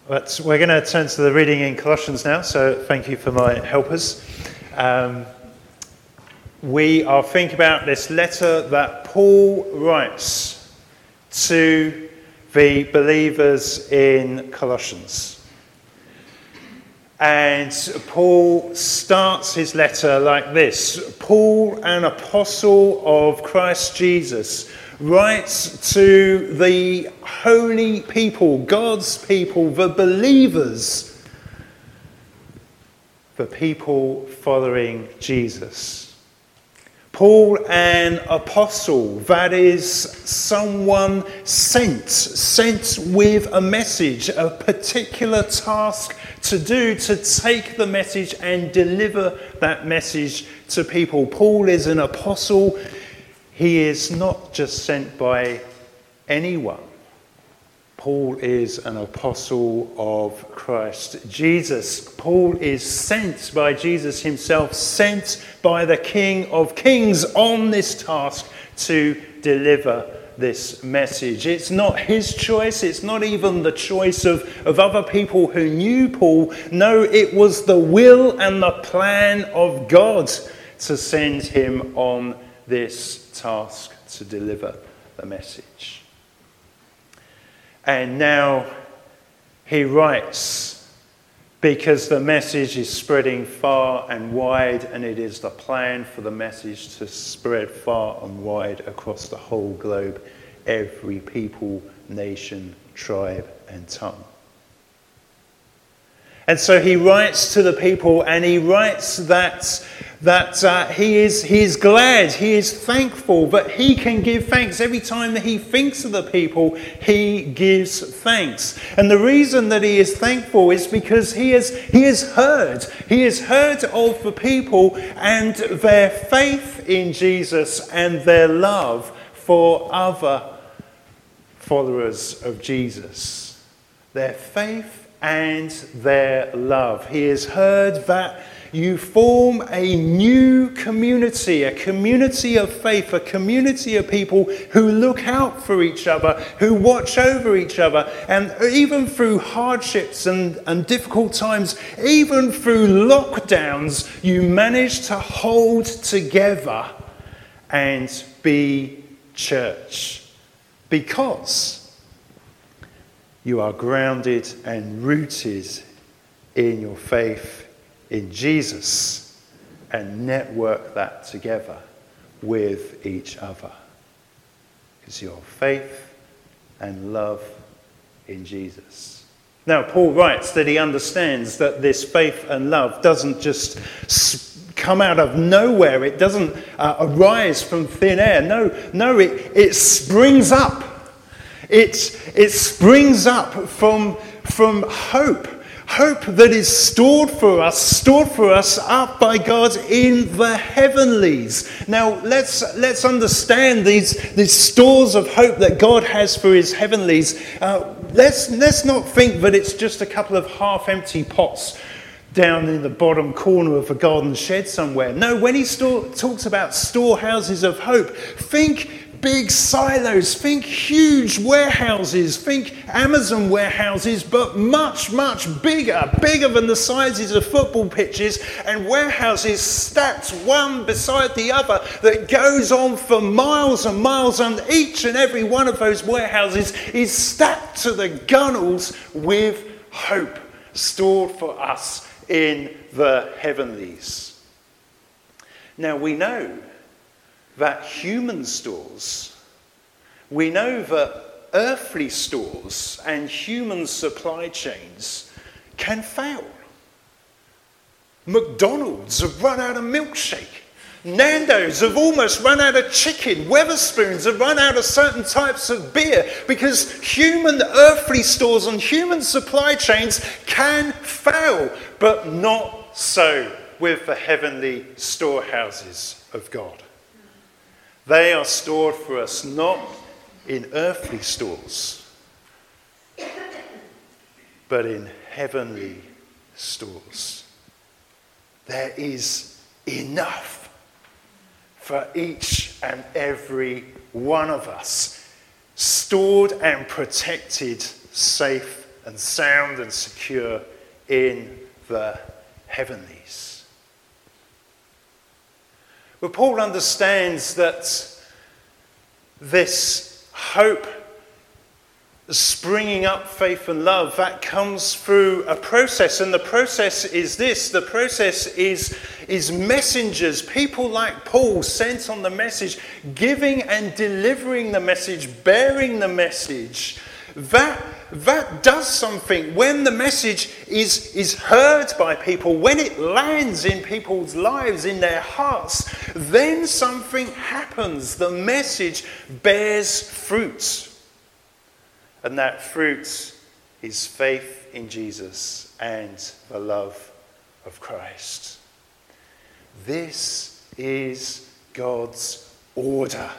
But we're going to turn to the reading in Colossians now, so thank you for my helpers. We are thinking about this letter that Paul writes to the believers in Colossians. And Paul starts his letter like this. Paul, an apostle of Christ Jesus, writes to the holy people, God's people, the believers, the people following Jesus. Paul, an apostle, that is someone sent with a message, a particular task to do, to take the message and deliver that message to people. Paul is an apostle. He is not just sent by anyone. Paul is an apostle of Christ Jesus. Paul is sent by Jesus himself, sent by the King of Kings on this task to deliver this message. It's not his choice. It's not even the choice of other people who knew Paul. No, it was the will and the plan of God to send him on this task to deliver the message. And now he writes because the message is spreading far and wide, and it is the plan for the message to spread far and wide across the whole globe, every people, nation, tribe, and tongue. And so he writes to the people, and he writes that he is glad, he is thankful, but he can give thanks. Every time that he thinks of the people, he gives thanks. And the reason that he is thankful is because he has heard of the people and their faith in Jesus and their love for other followers of Jesus. Their faith and their love. He has heard that you form a new community, a community of faith, a community of people who look out for each other, who watch over each other, and even through hardships and difficult times, even through lockdowns, you manage to hold together and be church. Because you are grounded and rooted in your faith in Jesus and network that together with each other. Because your faith and love in Jesus. Now, Paul writes that he understands that this faith and love doesn't just come out of nowhere. It doesn't arise from thin air. No, it springs up. It springs up from hope that is stored for us up by God in the heavenlies. Now let's understand these stores of hope that God has for his heavenlies. Let's not think that it's just a couple of half-empty pots down in the bottom corner of a garden shed somewhere. No, when he talks about storehouses of hope, think big silos, think huge warehouses, think Amazon warehouses, but much, much bigger than the sizes of football pitches, and warehouses stacked one beside the other that goes on for miles and miles, and each and every one of those warehouses is stacked to the gunnels with hope stored for us in the heavenlies. Now we know that human stores, we know that earthly stores and human supply chains can fail. McDonald's have run out of milkshake. Nando's have almost run out of chicken. Wetherspoons have run out of certain types of beer because human earthly stores and human supply chains can fail, but not so with the heavenly storehouses of God. They are stored for us not in earthly stores, but in heavenly stores. There is enough for each and every one of us, stored and protected, safe and sound and secure in the heavenlies. But Paul understands that this hope, springing up faith and love, that comes through a process. And the process is this. The process is messengers, people like Paul sent on the message, giving and delivering the message, bearing the message. That does something. When the message is heard by people, when it lands in people's lives, in their hearts, then something happens. The message bears fruit. And that fruit is faith in Jesus and the love of Christ. This is God's order.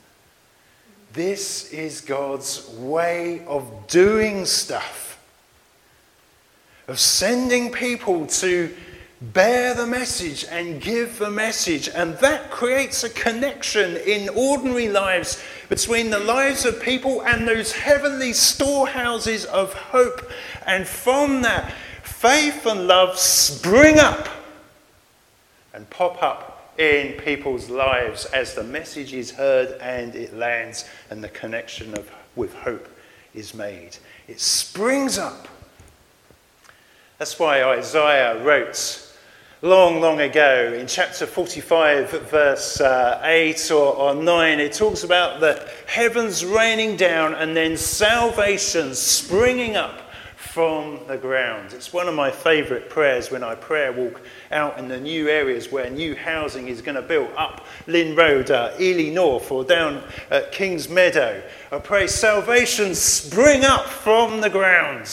This is God's way of doing stuff, of sending people to bear the message and give the message. And that creates a connection in ordinary lives between the lives of people and those heavenly storehouses of hope. And from that, faith and love spring up and pop up in people's lives as the message is heard and it lands and the connection with hope is made. It springs up. That's why Isaiah wrote long ago in chapter 45 verse 8 or 9, it talks about the heavens raining down and then salvation springing up from the ground. It's one of my favourite prayers when I prayer walk out in the new areas where new housing is going to build up Lynn Road, Ely North, or down at Kings Meadow. I pray salvation spring up from the ground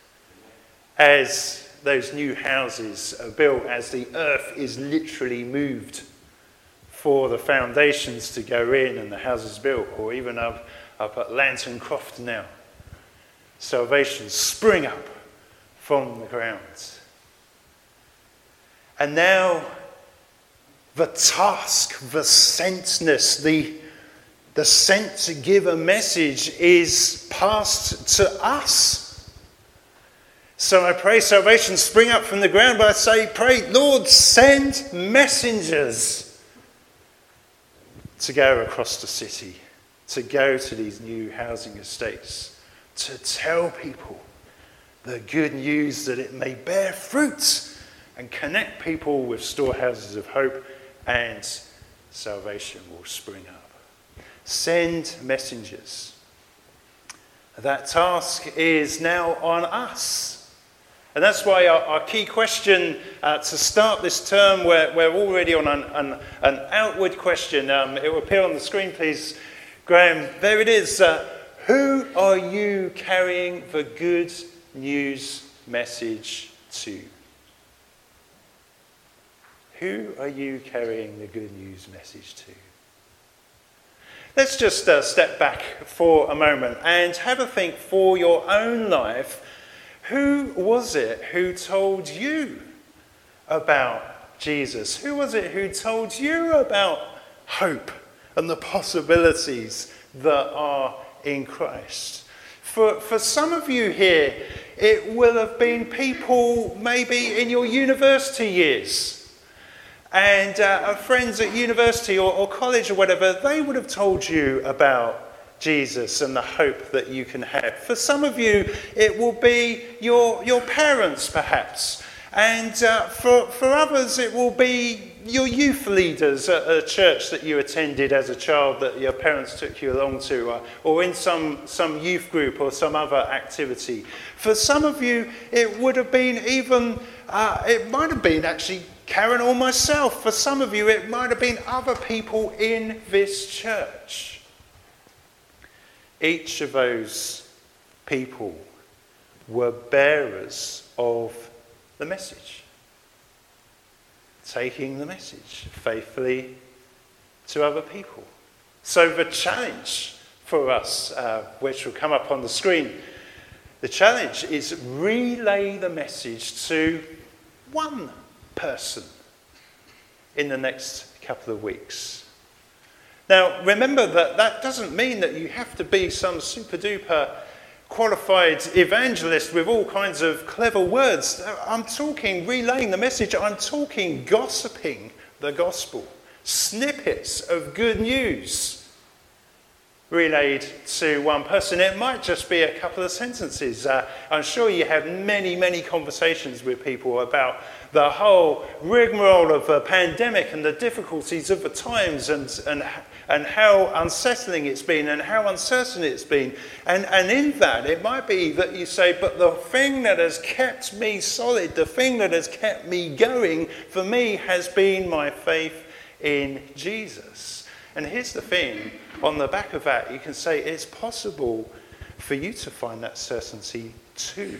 as those new houses are built, as the earth is literally moved for the foundations to go in and the houses built, or even up at Lantern Croft now. Salvation spring up from the ground. And now the task, the sentness, the sent to give a message is passed to us. So I pray salvation spring up from the ground, but I say, pray, Lord, send messengers to go across the city, to go to these new housing estates, to tell people the good news that it may bear fruit and connect people with storehouses of hope, and salvation will spring up. Send messengers. That task is now on us. And that's why our key question to start this term, we're already on an outward question. It will appear on the screen, please, Graham. There it is. Who are you carrying the good news message to? Who are you carrying the good news message to? Let's just step back for a moment and have a think for your own life. Who was it who told you about Jesus? Who was it who told you about hope and the possibilities that are in Christ? For some of you here, it will have been people maybe in your university years. And friends at university or college or whatever, they would have told you about Jesus and the hope that you can have. For some of you, it will be your parents, perhaps. And for others, it will be your youth leaders at a church that you attended as a child that your parents took you along to, or in some youth group or some other activity. For some of you, it would have been even, it might have been actually Karen or myself. For some of you, it might have been other people in this church. Each of those people were bearers of the message, taking the message faithfully to other people. So the challenge for us, which will come up on the screen, the challenge is relay the message to one person in the next couple of weeks. Now, remember that doesn't mean that you have to be some super duper qualified evangelist with all kinds of clever words. I'm talking relaying the message. I'm talking gossiping the gospel. Snippets of good news relayed to one person. It might just be a couple of sentences. I'm sure you have many conversations with people about the whole rigmarole of the pandemic and the difficulties of the times and how unsettling it's been and how uncertain it's been. And in that, it might be that you say, but the thing that has kept me solid, the thing that has kept me going for me has been my faith in Jesus. And here's the thing, on the back of that, you can say it's possible for you to find that certainty too.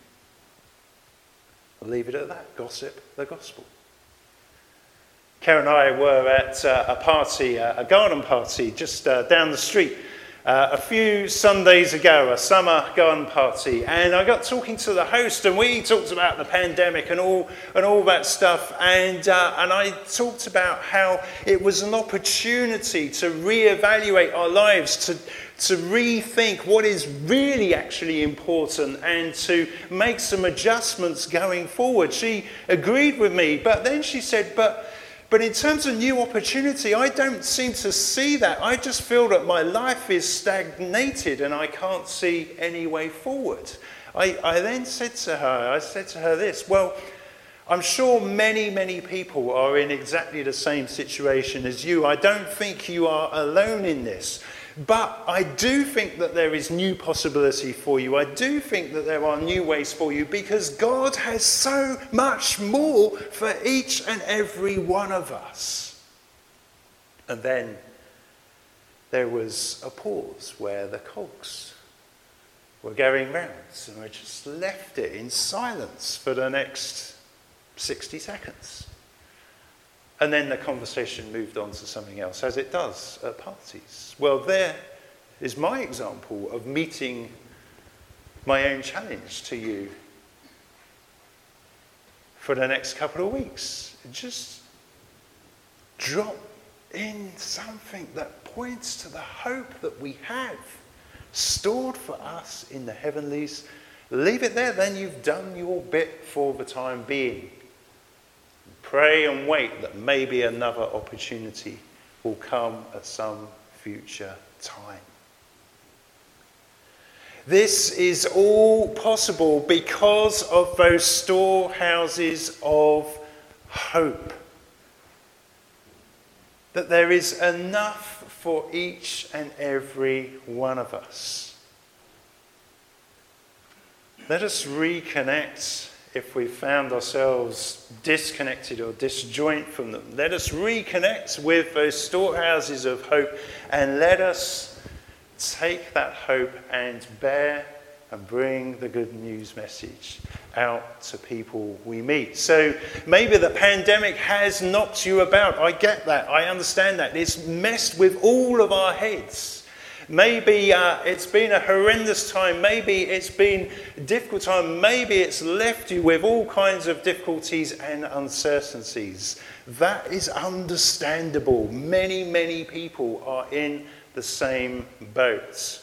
I'll leave it at that. Gossip the gospel. Karen and I were at a party, a garden party, just down the street a few Sundays ago, a summer garden party, and I got talking to the host, and we talked about the pandemic and all that stuff, and I talked about how it was an opportunity to reevaluate our lives, to rethink what is really actually important and to make some adjustments going forward. She agreed with me, but then she said, but in terms of new opportunity, I don't seem to see that. I just feel that my life is stagnated and I can't see any way forward. I then said to her this, well, I'm sure many people are in exactly the same situation as you. I don't think you are alone in this. But I do think that there is new possibility for you. I do think that there are new ways for you because God has so much more for each and every one of us. And then there was a pause where the cogs were going round, and I just left it in silence for the next 60 seconds. And then the conversation moved on to something else, as it does at parties. Well, there is my example of meeting my own challenge to you for the next couple of weeks. Just drop in something that points to the hope that we have stored for us in the heavenlies. Leave it there, then you've done your bit for the time being. Pray and wait that maybe another opportunity will come at some future time. This is all possible because of those storehouses of hope. That there is enough for each and every one of us. Let us reconnect. If we found ourselves disconnected or disjoint from them, let us reconnect with those storehouses of hope and let us take that hope and bear and bring the good news message out to people we meet. So maybe the pandemic has knocked you about. I get that. I understand that. It's messed with all of our heads. Maybe it's been a horrendous time. Maybe it's been a difficult time. Maybe it's left you with all kinds of difficulties and uncertainties. That is understandable. Many people are in the same boat.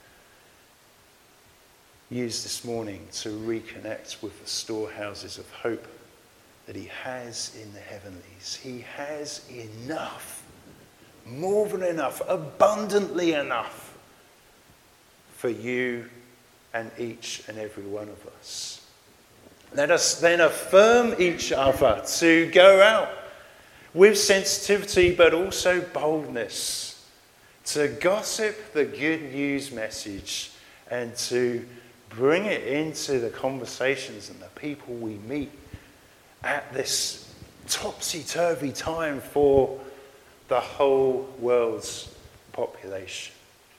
Use this morning to reconnect with the storehouses of hope that he has in the heavenlies. He has enough. More than enough, abundantly enough for you and each and every one of us. Let us then affirm each other to go out with sensitivity but also boldness, to gossip the good news message and to bring it into the conversations and the people we meet at this topsy-turvy time for the whole world's population.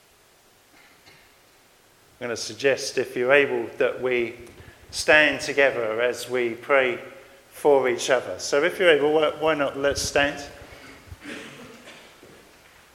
I'm going to suggest, if you're able, that we stand together as we pray for each other. So if you're able, why not let's stand.